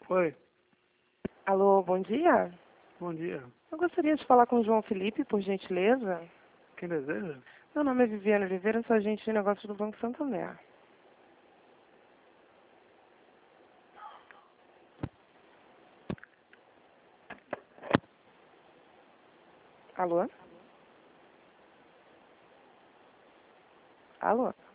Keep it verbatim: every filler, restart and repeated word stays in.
Oi, Alô, bom dia. bom dia. Eu gostaria de falar com o João Felipe, por gentileza. Quem deseja? Meu nome é Viviane Oliveira, sou agente de negócios do Banco Santander. Alô? Alô?